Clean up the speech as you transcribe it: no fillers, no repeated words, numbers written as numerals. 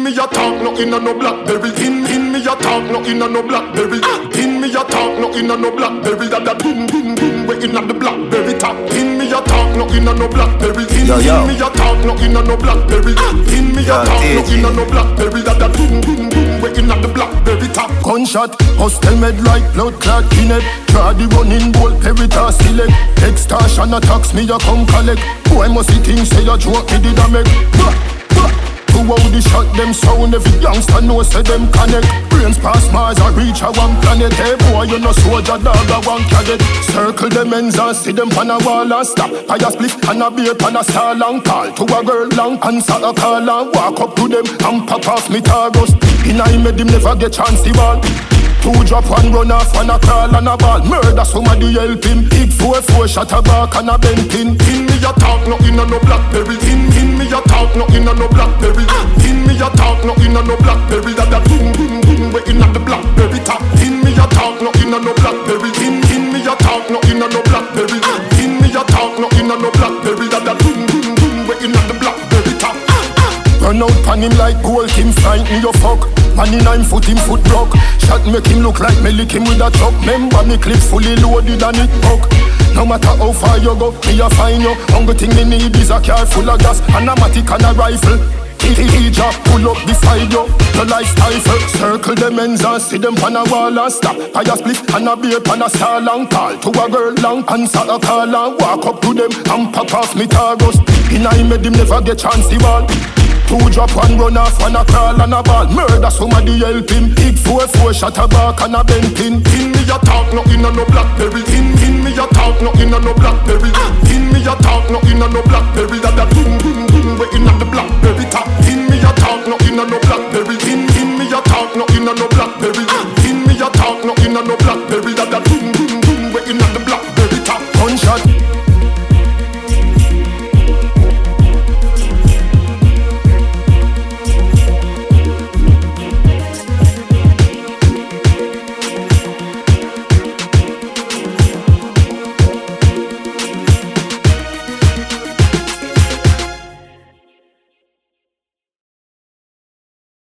me a talk, no inna no blackberry. Pin me a talk, no inna no blackberry. Pin me a talk, no inna no blackberry. That pin we inna the blackberry top. Pin me a talk, no inna no blackberry. Pin me a talk, no inna no blackberry. Pin me a talk, no inna no blackberry. That pin we inna the blackberry top. Gunshot, hostel med like blood clot in it. Try the running ball, peritas select. Extortion attacks me a come collect. Boy must see things say a joke me did a make. Who how the shot them sound, every youngster know say them connect. Brains pass Mars and reach a one planet. Hey boy, you no soldier dog a one cadet. Circle them ends and see them pan a wall and stop. Fire split and a beer pan a star long. Call to a girl long, answer a call and walk up to them and pop off me targos. In I made him never get chance to ball. Two drop, one run off, one a crawl and a ball. Murder somebody help him. Big 4-4 shot a back and a bent pin. Pin me a talk, no inna no blackberry. Pin me a talk, no inna no blackberry. Pin me a talk, no inna no blackberry. That pin we inna the blackberry top. Pin me a talk, no inna no blackberry. Pin me a talk, no inna no blackberry. Pin me a talk, no inna no blackberry. That pin we inna the blackberry top. Run out on him like gold, him fight me your fuck. Man in 9 foot, him foot broke. Shot make him look like me lick him with a truck. Remember me clip fully loaded and it broke. No matter how far you go, me a find you. Only thing me need is a car full of gas, and a matic and a rifle. Drop, pull up beside you. No life stifle. Circle them ends and see them pan a wall and stop. Fire split and a beer pan a star long. Call to a girl long, answer a call and walk up to them and pop off me targos. In I made him never get chance to ball. Two drop, one run off, one a crawl and a ball. Murder somebody help him. Big 4-4 shot a back and a bent pin. Pin me a talk, no inna no blackberry. Pin me a talk, no inna no blackberry. Pin me a talk, no inna no blackberry. That pin we inna the blackberry top.